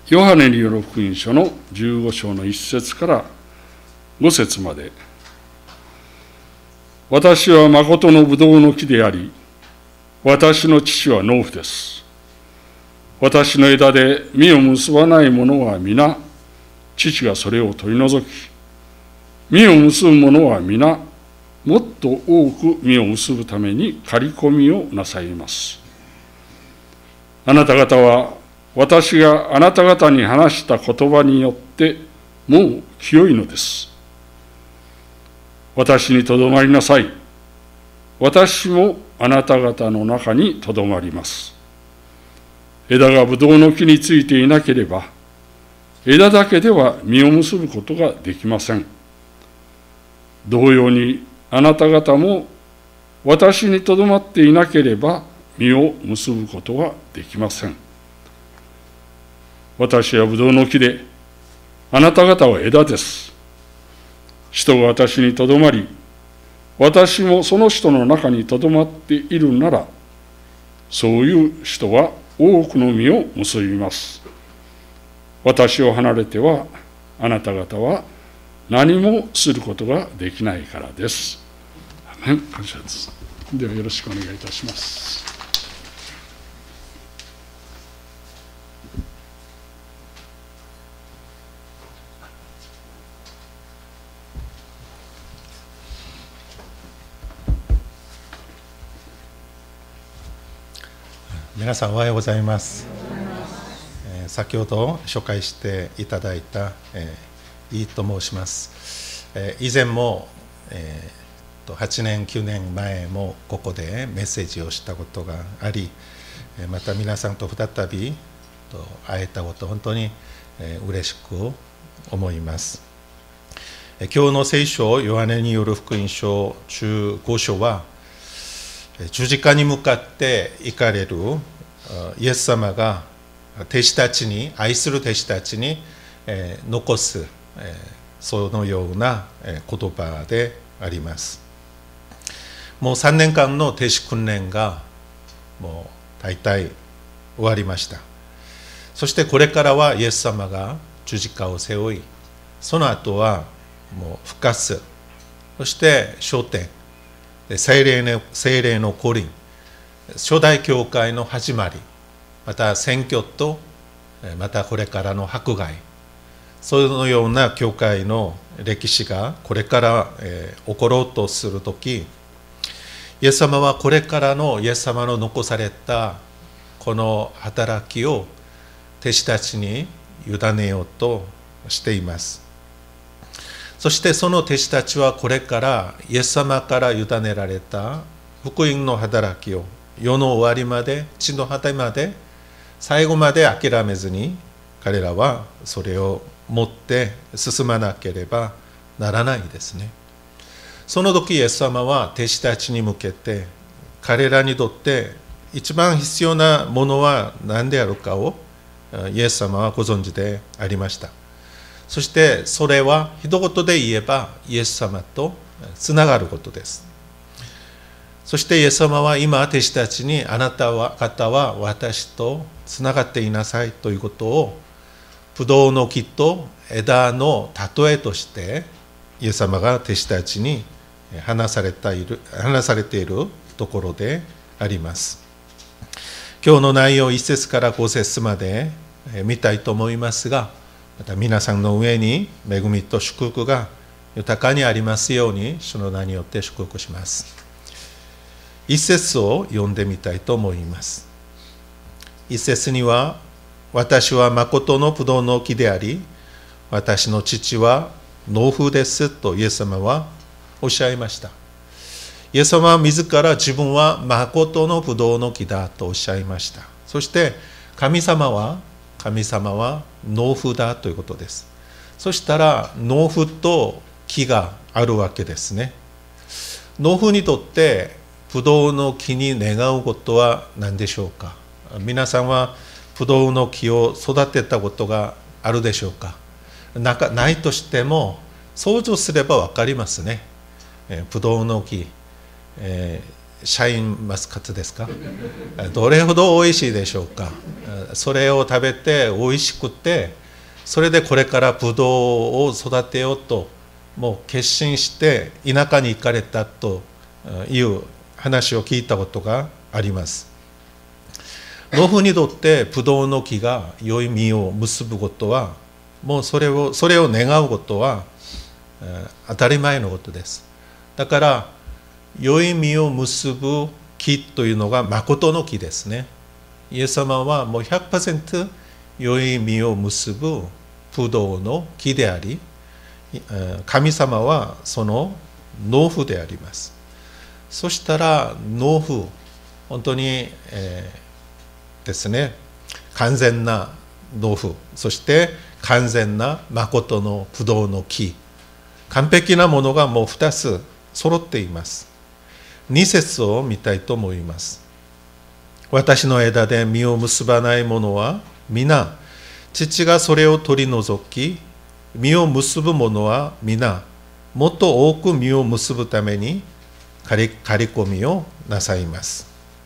ヨハネによる福音書の15章の1節から5節まで、私は誠のブドウの木であり、私の父は農夫です。私の枝で実を結ばない者は皆、父がそれを取り除き、実を結ぶ者は皆、もっと多く実を結ぶために刈り込みをなさいます。あなた方は、私があなた方に話した言葉によってもう清いのです。私にとどまりなさい。私もあなた方の中にとどまります。枝がブドウの木についていなければ、枝だけでは実を結ぶことができません。同様にあなた方も私にとどまっていなければ実を結ぶことができません。私はブドウの木で、あなた方は枝です。人が私にとどまり、私もその人の中にとどまっているなら、そういう人は多くの実を結びます。私を離れては、あなた方は何もすることができないからです。アメン。感謝です。ではよろしくお願いいたします。 皆さんおはようございます。先ほど紹介していただいた、イと申します。以前も、8年9年前もここでメッセージをしたことがあり、また皆さんと再び会えたこと本当に嬉しく思います。今日の聖書ヨハネによる福音書15章は十字架に向かって行かれるイエス様が弟子たちに、愛する弟子たちに残すそのような言葉であります。もう3年間の弟子訓練がもう大体終わりました。そしてこれからはイエス様が十字架を背負い、その後はもう復活、そして昇天、聖霊の降臨、初代教会の始まり、また選挙と、またこれからの迫害、そのような教会の歴史がこれから起ころうとするとき、イエス様はこれからのイエス様の残されたこの働きを弟子たちに委ねようとしています。そしてその弟子たちはこれからイエス様から委ねられた福音の働きを世の終わりまで、地の果てまで、最後まで諦めずに彼らはそれを持って進まなければならないですね。その時イエス様は弟子たちに向けて、彼らにとって一番必要なものは何であるかをイエス様はご存知でありました。そしてそれは一言で言えばイエス様とつながることです。そしてイエス様は今弟子たちに、あなた方は私とつながっていなさいということをブドウの木と枝の例えとしてイエス様が弟子たちに話されているところであります。今日の内容1節から5節まで見たいと思いますが、また皆さんの上に恵みと祝福が豊かにありますように、主の名によって祝福します。1節を読んでみたいと思います。1節には、私は誠のブドウの木であり、私の父は農夫ですとイエス様はおっしゃいました。イエス様は自ら自分は誠のブドウの木だとおっしゃいました。そして神様は農夫だということです。そしたら農夫と木があるわけですね。農夫にとってブドウの木に願うことは何でしょうか。皆さんはブドウの木を育てたことがあるでしょうか。ないとしても想像すれば分かりますね。ブドウの木、 シャインマスカットですか？どれほど美味しいでしょうか。それを食べて美味しくて、それでこれからブドウを育てようともう決心して田舎に行かれたという話を聞いたことがあります。農夫にとってブドウの木が良い実を結ぶことは、もうそれを願うことは当たり前のことです。だから良い実を結ぶ木というのが誠の木ですね。イエス様はもう 100% 良い実を結ぶブドウの木であり、神様はその農夫であります。そしたら農夫、本当に、ですね、完全な農夫、そして完全な誠のブドウの木、完璧なものがもう2つ揃っています。2節を見たいと思います。私の枝で実を結ばないものは皆父がそれを取り除き、実を結ぶものは皆もっと多く実を結ぶために刈り込みをなさいます。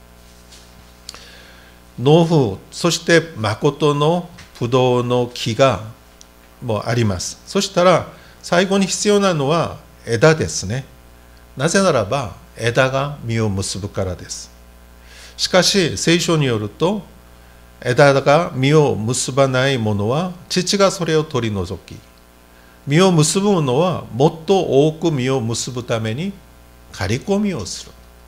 農夫、そして誠のブドウの木がもうあります。そしたら最後に必要なのは枝ですね。なぜならば枝が実を結ぶからです。しかし聖書によると、枝が実を結ばないものは父がそれを取り除き、実を結ぶものはもっと多く実を結ぶために刈り込みをする。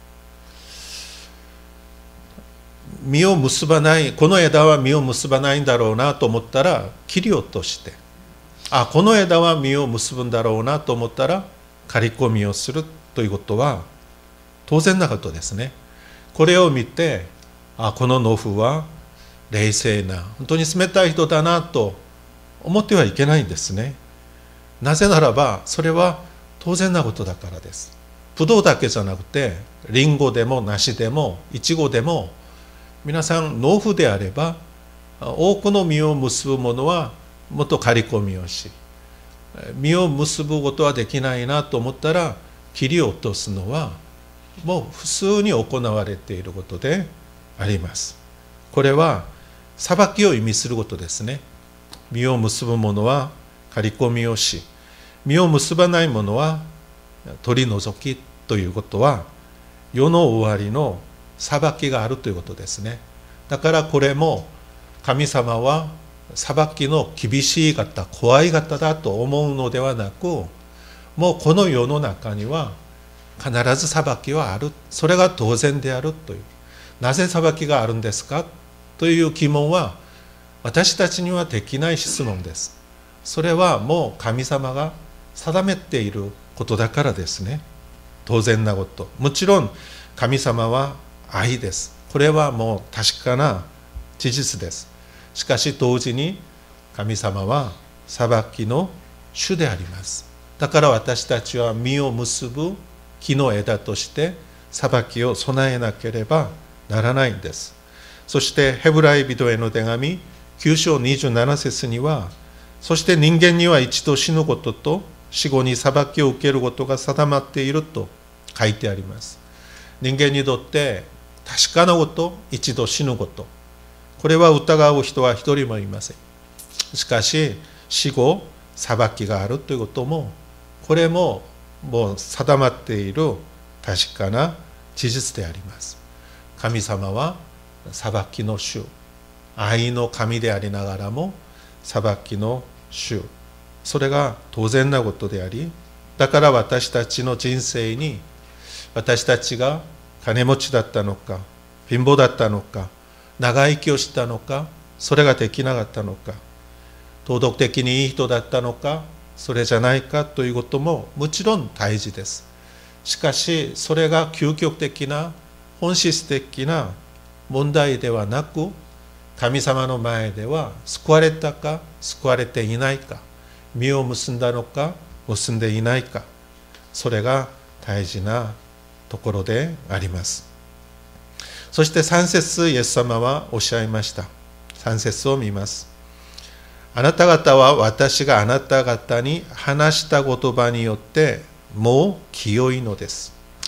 実を結ばない、この枝は実を結ばないんだろうなと思ったら切り落として、この枝は実を結ぶんだろうなと思ったら刈り込みをするということは当然なことですね。これを見て、この農夫は冷静な、本当に冷たい人だなと思ってはいけないんですね。なぜならばそれは当然なことだからです。ブドウだけじゃなくてリンゴでも梨でもイチゴでも、皆さん農夫であれば多くの実を結ぶものはもっと刈り込みをし、実を結ぶことはできないなと思ったら切り落とすのはもう普通に行われていることであります。これは裁きを意味することですね。実を結ぶものは刈り込みをし、実を結ばないものは取り除きということは、世の終わりの裁きがあるということですね。だからこれも神様は裁きの厳しい方、怖い方だと思うのではなく、もうこの世の中には必ず裁きはある、それが当然であるという。なぜ裁きがあるんですかという疑問は私たちにはできない質問です。それはもう神様が定めていることだからですね。当然なこと。もちろん神様は愛です。これはもう確かな事実です。しかし同時に神様は裁きの主であります。だから私たちは実を結ぶ木の枝として裁きを備えなければならないんです。そしてヘブライ人への手紙9章27節には、そして人間には一度死ぬことと死後に裁きを受けることが定まっていると書いてあります。人間にとって確かなこと、一度死ぬこと、これは疑う人は一人もいません。しかし死後裁きがあるということも、これももう定まっている確かな事実であります。神様は裁きの主、愛の神でありながらも裁きの主、それが当然なことであり、だから私たちの人生に、私たちが金持ちだったのか貧乏だったのか長生きをしたのかそれができなかったのか、道徳的にいい人だったのかそれじゃないかということももちろん大事です。しかしそれが究極的な本質的な問題ではなく、神様の前では救われたか救われていないか、実を結んだのか結んでいないか、それが大事なところであります。そして3節、イエス様はおっしゃいました。3節を見ます。あなた方は私があなた方に話した言葉によってもう清いのです。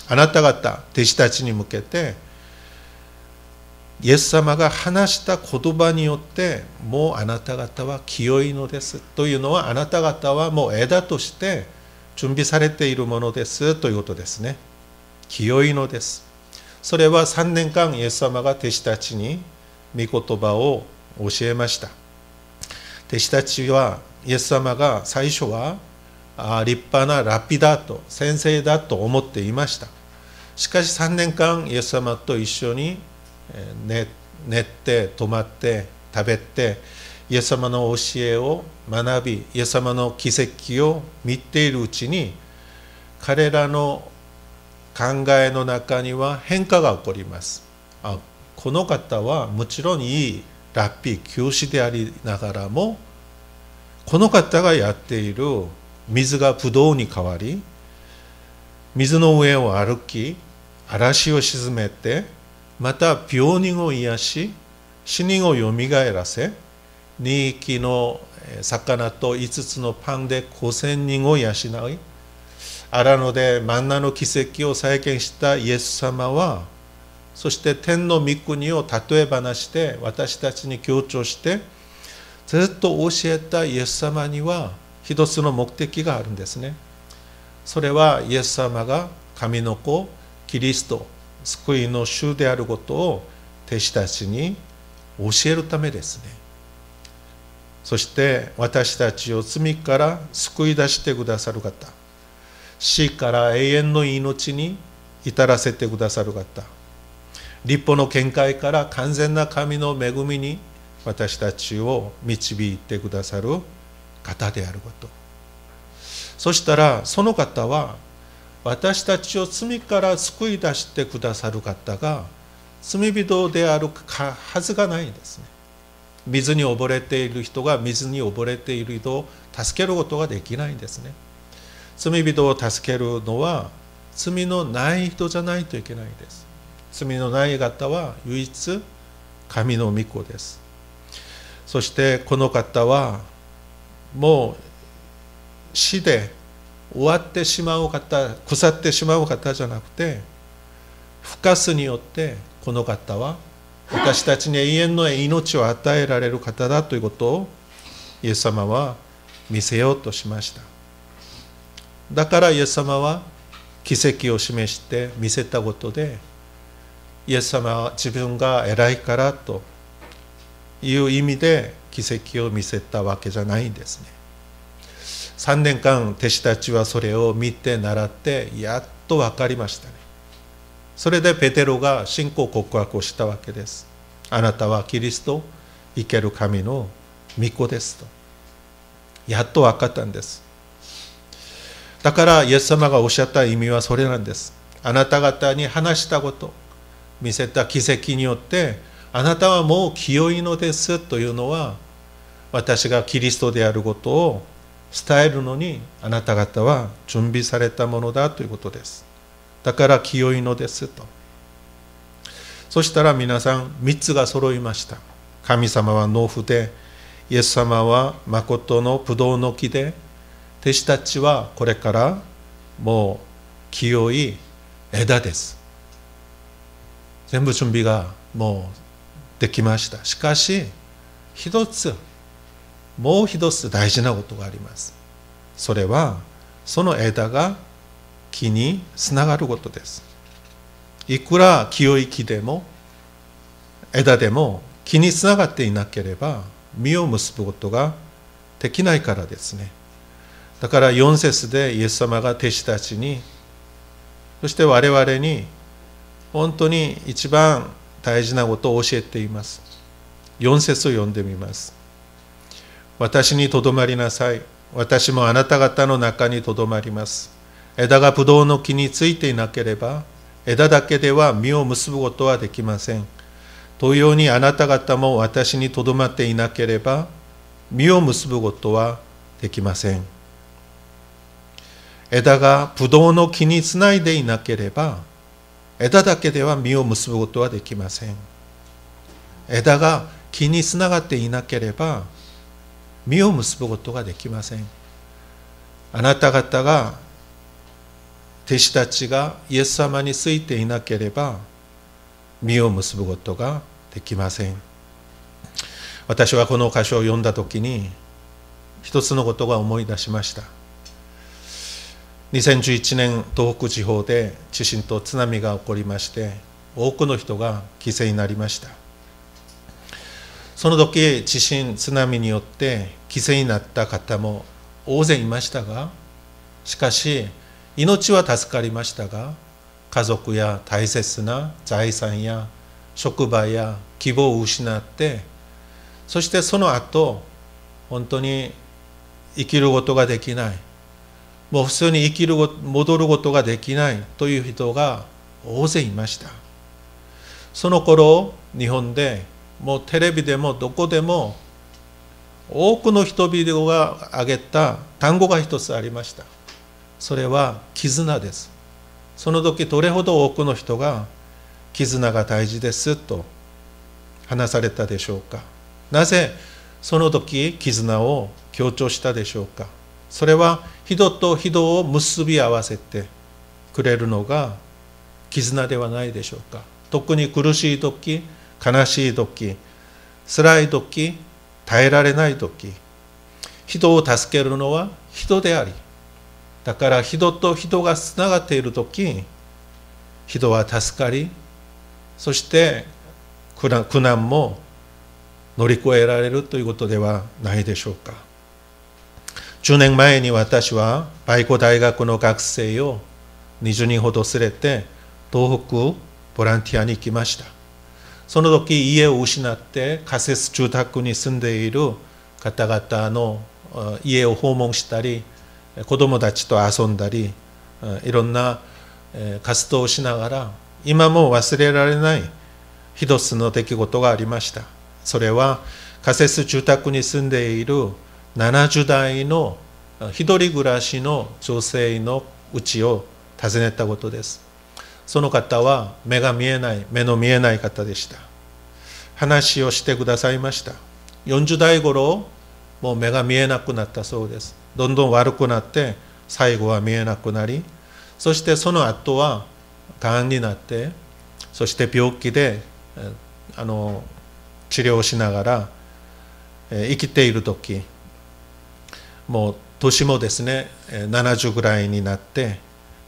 あなた方、弟子たちに向けて、イエス様が話した言葉によって、もうあなた方は清いのです。というのは、あなた方はもう枝として準備されているものですということですね。清いのです。それは3年間イエス様が弟子たちに御言葉を教えました。弟子たちはイエス様が最初は立派なラピダート、先生だと思っていました。しかし3年間イエス様と一緒に寝て泊まって食べてイエス様の教えを学び、イエス様の奇跡を見ているうちに、彼らの考えの中には変化が起こります。この方はもちろんいいラッピー教師でありながらも、この方がやっている水がブドウに変わり、水の上を歩き、嵐を鎮めて、また病人を癒し、死人をよみがえらせ、2匹の魚と5つのパンで5000人を養い、荒野でマンナの奇跡を再現したイエス様は、そして天の御国を例え話して私たちに強調してずっと教えたイエス様には一つの目的があるんですね。それはイエス様が神の子、キリスト、救いの主であることを弟子たちに教えるためですね。そして私たちを罪から救い出してくださる方、死から永遠の命に至らせてくださる方、立法の見解から完全な神の恵みに私たちを導いてくださる方であること。そしたらその方は私たちを罪から救い出してくださる方が罪人であるはずがないんですね。水に溺れている人が水に溺れている人を助けることができないんですね。罪人を助けるのは罪のない人じゃないといけないです。罪のない方は唯一神の御子です。そしてこの方はもう死で終わってしまう方、腐ってしまう方じゃなくて、復活によってこの方は私たちに永遠の命を与えられる方だということをイエス様は見せようとしました。だからイエス様は奇跡を示して見せたことで、イエス様は自分が偉いからという意味で奇跡を見せたわけじゃないんですね。3年間弟子たちはそれを見て習ってやっと分かりましたね。それでペテロが信仰告白をしたわけです。あなたはキリスト、生ける神の御子ですと。やっと分かったんです。だからイエス様がおっしゃった意味はそれなんです。あなた方に話したこと、見せた奇跡によってあなたはもう清いのですというのは、私がキリストであることを伝えるのにあなた方は準備されたものだということです。だから清いのですと。そしたら皆さん3つが揃いました。神様は農夫で、イエス様は誠のブドウの木で、弟子たちはこれからもう清い枝です。全部準備がもうできました。しかしもう一つ大事なことがあります。それはその枝が木につながることです。いくら清い木でも枝でも木につながっていなければ実を結ぶことができないからですね。だから4節でイエス様が弟子たちに、そして我々に本当に一番大事なことを教えています。4節を読んでみます。私にとどまりなさい。私もあなた方の中にとどまります。枝がブドウの木についていなければ、枝だけでは実を結ぶことはできません。同様にあなた方も私にとどまっていなければ、実を結ぶことはできません。枝がブドウの木につないでいなければ、枝だけでは実を結ぶことはできません。枝が木につながっていなければ、実を結ぶことができません。あなた方が弟子たちがイエス様についていなければ実を結ぶことができません。私はこの箇所を読んだときに一つのことが思い出しました。2011年東北地方で地震と津波が起こりまして、多くの人が犠牲になりました。その時地震津波によって犠牲になった方も大勢いましたが、しかし命は助かりましたが、家族や大切な財産や職場や希望を失って、そしてその後本当に生きることができない、もう普通に戻ることができないという人が大勢いました。その頃日本でもうテレビでもどこでも多くの人々が挙げた単語が一つありました。それは絆です。その時どれほど多くの人が絆が大事ですと話されたでしょうか。なぜその時絆を強調したでしょうか。それは人と人を結び合わせてくれるのが絆ではないでしょうか。特に苦しい時、悲しい時、辛い時、耐えられない時、人を助けるのは人であり、だから人と人がつながっている時、人は助かり、そして苦難も乗り越えられるということではないでしょうか。10年前に私はバイコ大学の学生を20人ほど連れて東北ボランティアに行きました。その時家を失って仮設住宅に住んでいる方々の家を訪問したり、子供たちと遊んだり、いろんな活動をしながら、今も忘れられない一つの出来事がありました。それは仮設住宅に住んでいる70代の一人暮らしの女性の家を訪ねたことです。その方は目の見えない方でした。話をしてくださいました。40代頃もう目が見えなくなったそうです。どんどん悪くなって最後は見えなくなり、そしてその後はがんになって、そして病気で治療しながら生きている時、もう年もですね70ぐらいになって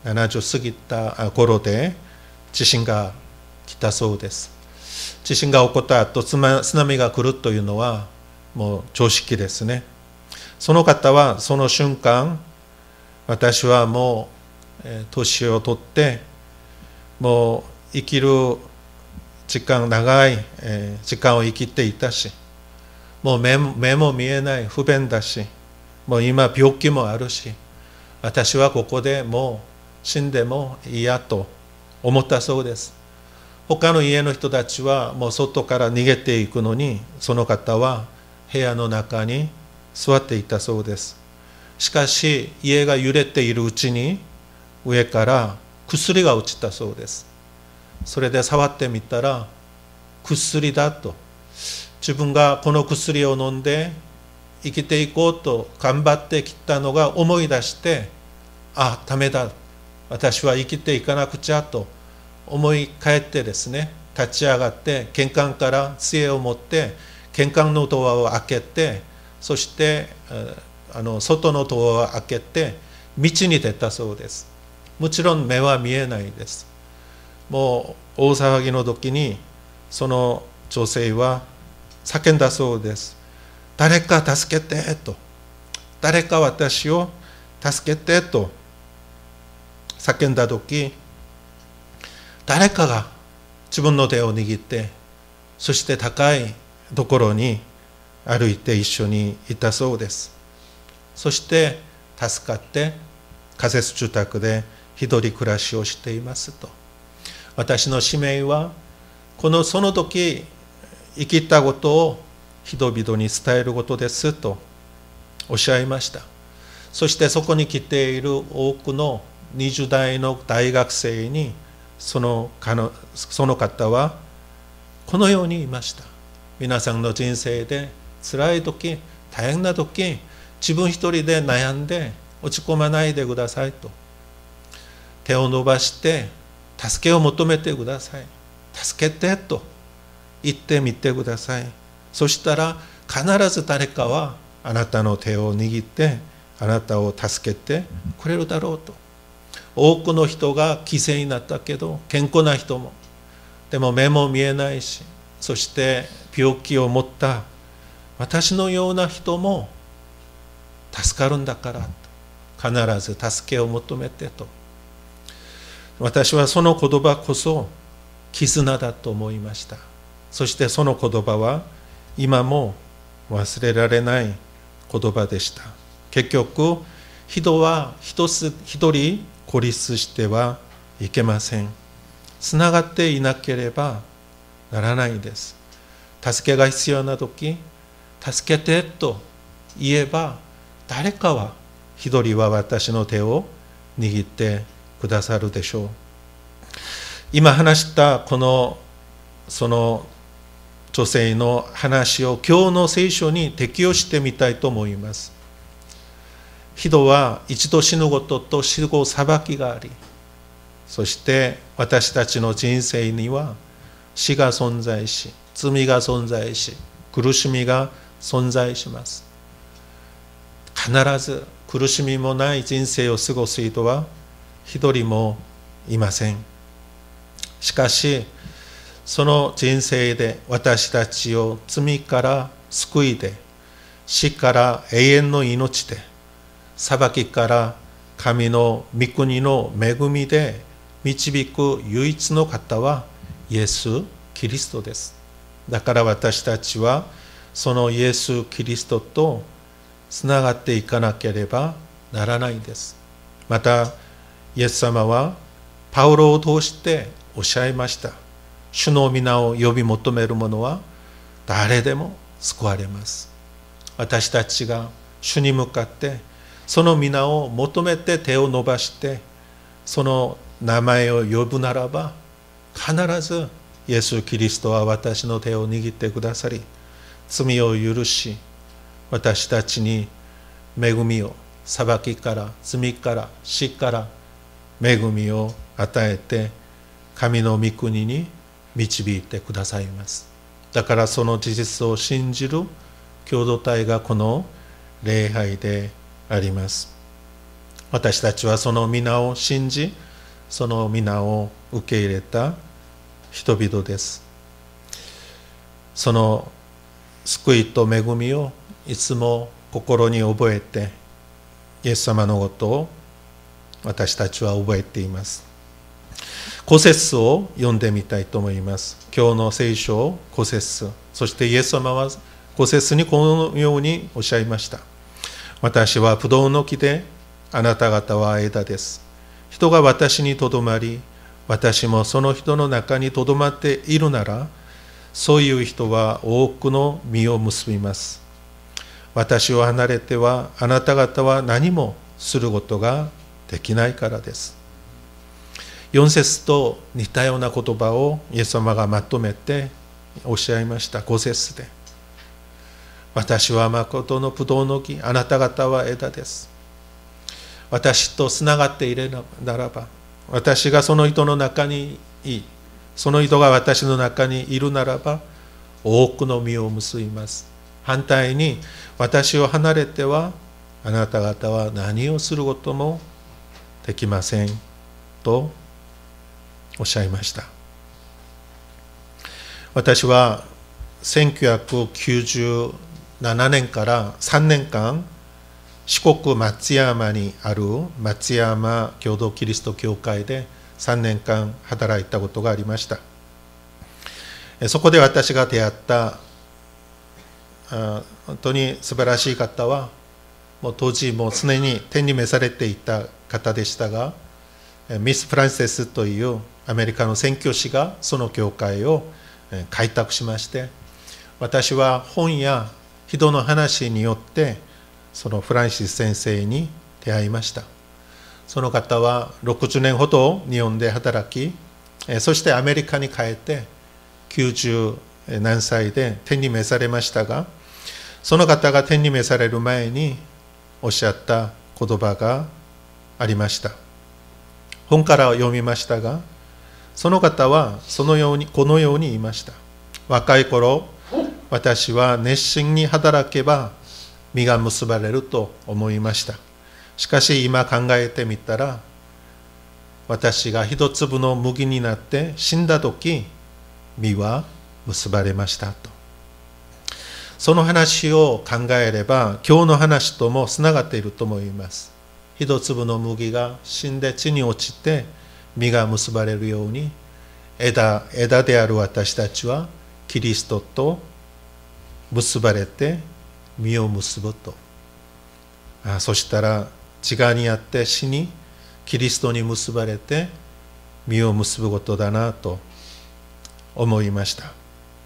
70過ぎた頃で地震が来たそうです。地震が起こった後津波が来るというのはもう常識ですね。その方はその瞬間、私はもう年を取ってもう生きる長い時間を生きていたし、もう目も見えない不便だし、もう今病気もあるし、私はここでもう死んでも嫌と思ったそうです。他の家の人たちはもう外から逃げていくのに、その方は部屋の中に座っていたそうです。しかし家が揺れているうちに上から薬が落ちたそうです。それで触ってみたら薬だと、自分がこの薬を飲んで生きていこうと頑張ってきたのが思い出して、ダメだ、私は生きていかなくちゃと思い返ってですね、立ち上がって玄関から杖を持って玄関のドアを開けて、そして外のドアを開けて道に出たそうです。もちろん目は見えないです。もう大騒ぎの時にその女性は叫んだそうです。誰か助けてと、誰か私を助けてと叫んだ時、誰かが自分の手を握って、そして高いところに歩いて一緒にいたそうです。そして助かって仮設住宅で一人暮らしをしていますと。私の使命はその時生きたことを人々に伝えることですとおっしゃいました。そしてそこに来ている多くの20代の大学生にその方はこのように言いました。皆さんの人生で辛い時、大変な時、自分一人で悩んで落ち込まないでくださいと。 手を伸ばして助けを求めてください。助けてと言ってみてください。そしたら必ず誰かはあなたの手を握ってあなたを助けてくれるだろうと。多くの人が犠牲になったけど、健康な人も、でも目も見えないし、そして病気を持った私のような人も助かるんだからと、必ず助けを求めてと。私はその言葉こそ絆だと思いました。そしてその言葉は今も忘れられない言葉でした。結局人は一人孤立してはいけません。つながっていなければならないです。助けが必要な時、助けてと言えば誰かは一人は私の手を握ってくださるでしょう。今話したその女性の話を今日の聖書に適用してみたいと思います。人は一度死ぬことと死後裁きがあり、そして私たちの人生には死が存在し、罪が存在し、苦しみが存在します。必ず苦しみもない人生を過ごす人は一人もいません。しかしその人生で私たちを罪から救いで、死から永遠の命で、裁きから神の御国の恵みで導く唯一の方はイエス・キリストです。だから私たちはそのイエス・キリストとつながっていかなければならないです。またイエス様はパウロを通しておっしゃいました。主の皆を呼び求める者は誰でも救われます。私たちが主に向かってその皆を求めて手を伸ばしてその名前を呼ぶならば、必ずイエス・キリストは私の手を握ってくださり、罪を許し、私たちに恵みを、裁きから罪から死から恵みを与えて神の御国に導いてくださいます。だからその事実を信じる共同体がこの礼拝であります。私たちはその皆を信じ、その皆を受け入れた人々です。その救いと恵みをいつも心に覚えて、イエス様のことを私たちは覚えています。古節を読んでみたいと思います。今日の聖書を古節、そしてイエス様は古節にこのようにおっしゃいました。私はブドウの木で、あなた方は枝です。人が私にとどまり、私もその人の中にとどまっているなら、そういう人は多くの実を結びます。私を離れてはあなた方は何もすることができないからです。4節と似たような言葉をイエス様がまとめておっしゃいました。5節で、私は誠のブドウの木、あなた方は枝です。私とつながっているならば、私がその人の中にいい、その人が私の中にいるならば、多くの実を結びます。反対に、私を離れては、あなた方は何をすることもできません。とおっしゃいました。私は1997年から3年間、四国松山にある松山共同キリスト教会で3年間働いたことがありました。そこで私が出会った本当に素晴らしい方は、もう当時もう常に天に召されていた方でしたが、ミス・フランセスというアメリカの宣教師がその教会を開拓しまして、私は本や人の話によってそのフランシス先生に出会いました。その方は60年ほど日本で働き、そしてアメリカに帰って90何歳で天に召されましたが、その方が天に召される前におっしゃった言葉がありました。 本から読みましたが、その方はこのように言いました。若い頃、私は熱心に働けば実が結ばれると思いました。しかし今考えてみたら、私が一粒の麦になって死んだ時、実は結ばれましたと。その話を考えれば、今日の話ともつながっていると思います。一粒の麦が死んで地に落ちて実が結ばれるように、枝である私たちはキリストと結ばれて実を結ぶと。そしたら地側にあって死にキリストに結ばれて実を結ぶことだなと思いました。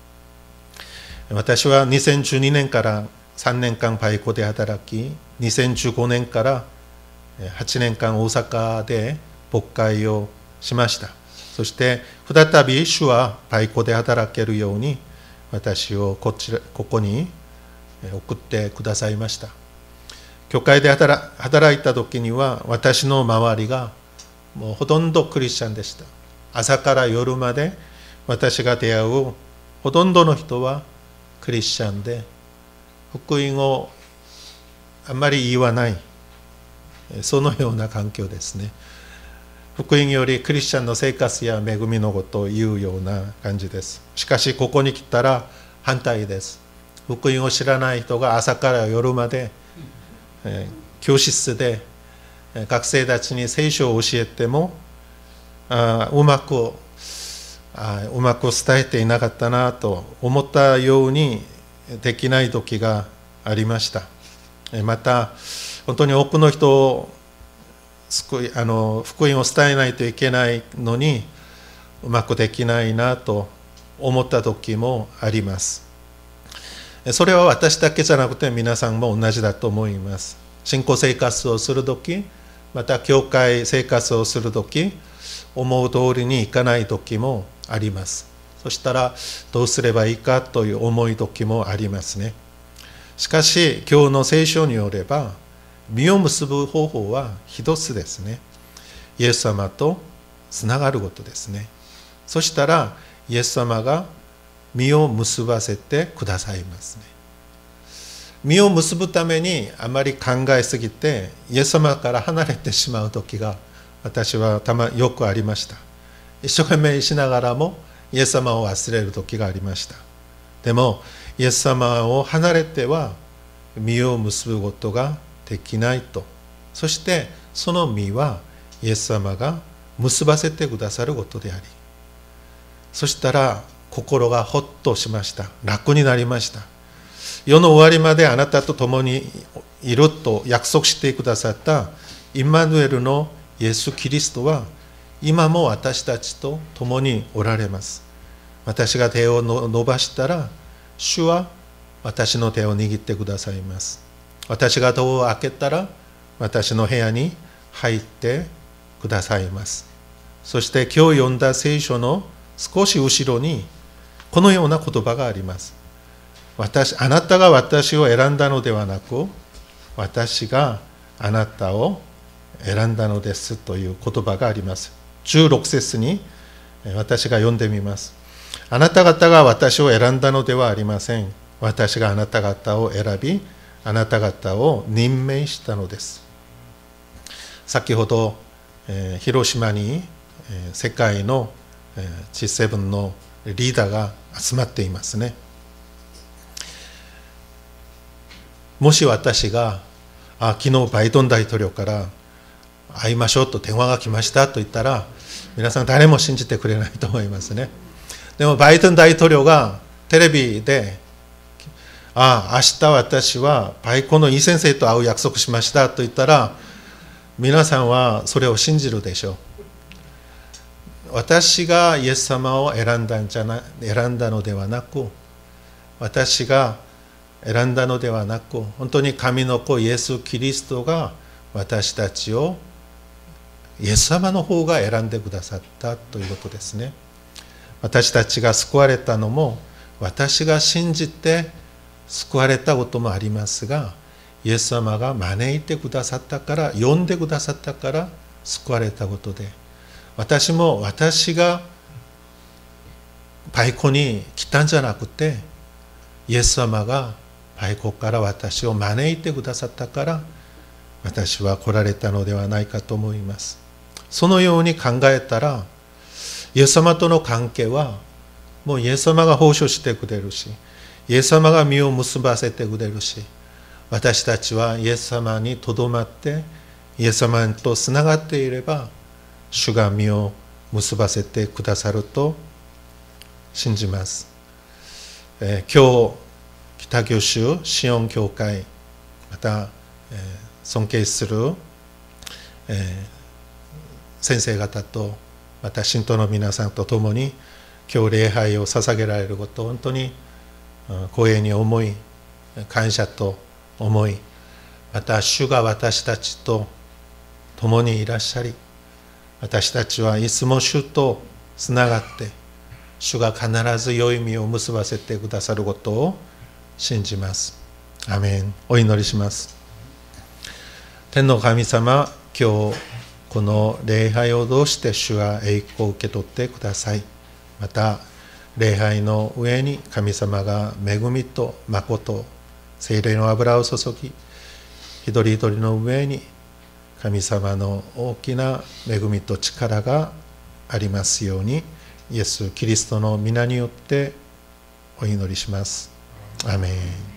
私は2012年から3年間パイコで働き、2015年から8年間大阪で牧会をしました。そして再び主はパイコで働けるように私をここに送ってくださいました。教会で働いた時には私の周りがもうほとんどクリスチャンでした。朝から夜まで私が出会うほとんどの人はクリスチャンで、福音をあんまり言わない、そのような環境ですね。福音よりクリスチャンの生活や恵みのことを言うような感じです。しかしここに来たら反対です。福音を知らない人が朝から夜まで教室で学生たちに聖書を教えてもうまく伝えていなかったなと思ったようにできない時がありました。また本当に多くの人を福音を伝えないといけないのにうまくできないなと思った時もあります。それは私だけじゃなくて皆さんも同じだと思います。信仰生活をするとき、また教会生活をするとき、思う通りにいかないときもあります。そしたらどうすればいいかという思い時もありますね。しかし今日の聖書によれば、実を結ぶ方法は一つですね。イエス様とつながることですね。そしたらイエス様が実を結ばせてくださいますね。実を結ぶためにあまり考えすぎてイエス様から離れてしまう時が私はよくありました。一生懸命しながらもイエス様を忘れる時がありました。でもイエス様を離れては実を結ぶことができないと。そしてその実はイエス様が結ばせてくださることであり、そしたら心がほっとしました。楽になりました。世の終わりまであなたと共にいると約束してくださったイマヌエルのイエス・キリストは今も私たちと共におられます。私が手を伸ばしたら主は私の手を握ってくださいます。私が戸を開けたら私の部屋に入ってくださいます。そして今日読んだ聖書の少し後ろにこのような言葉があります。あなたが私を選んだのではなく、私があなたを選んだのですという言葉があります。16節に私が読んでみます。あなた方が私を選んだのではありません。私があなた方を選び、あなた方を任命したのです。先ほど、広島に世界の G7 のリーダーが集まっていますね。もし私が昨日バイデン大統領から会いましょうと電話が来ましたと言ったら、皆さん誰も信じてくれないと思いますね。でもバイデン大統領がテレビで明日私はパイコのイ先生と会う約束しましたと言ったら、皆さんはそれを信じるでしょう。私がイエス様を選んだのではなく、私が選んだのではなく、本当に神の子イエス・キリストが私たちをイエス様の方が選んでくださったということですね。私たちが救われたのも私が信じて救われたこともありますが、イエス様が招いてくださったから、呼んでくださったから救われたことで、 私も私がパイコに来たんじゃなくて、イエス様がパイコから私を招いてくださったから私は来られたのではないかと思います。そのように考えたら、イエス様との関係はもうイエス様が保証してくれるし、イエス様が実を結ばせてくれるし、私たちはイエス様にとどまってイエス様とつながっていれば、主が実を結ばせてくださると信じます。今日北九州シオン教会、また、尊敬する、先生方とまた信徒の皆さんと共に今日礼拝を捧げられることを本当に光栄に思い、感謝と思い、また主が私たちと共にいらっしゃり、私たちはいつも主とつながって主が必ず良い実を結ばせてくださることを信じます。アメン。お祈りします。天の神様、今日この礼拝を通して主は栄光を受け取ってください。また礼拝の上に神様が恵みと誠、聖霊の油を注ぎ、一人一人の上に神様の大きな恵みと力がありますように、イエス・キリストの皆によってお祈りします。アメン。